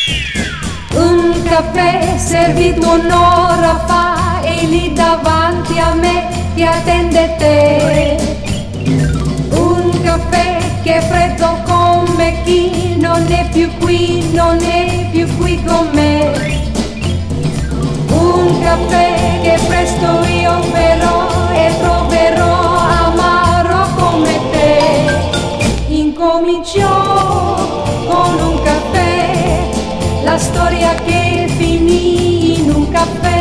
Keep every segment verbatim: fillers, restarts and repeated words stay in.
Un caffè servito un'ora fa e lì davanti a me ti attende te. Un caffè che è freddo come chi non è più qui, non è più qui con me. Un caffè che presto io berò e troverò amaro come te. Incominciò con un caffè la storia che finì in un caffè.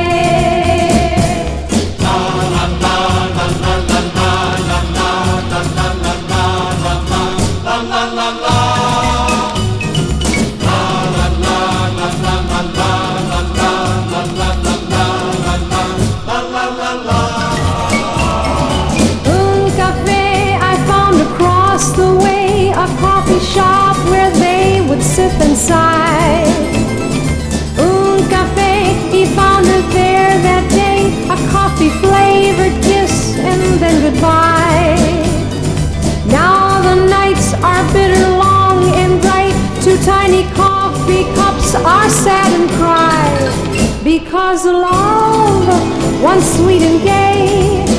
Un caffè I found across the way, a coffee shop where they would sip and sigh. Un caffè he found it there that day, a coffee flavored kiss and then goodbye. Now the nights are bitter, long and bright. Two tiny coffee cups are sad and cry, because love, once sweet and gay,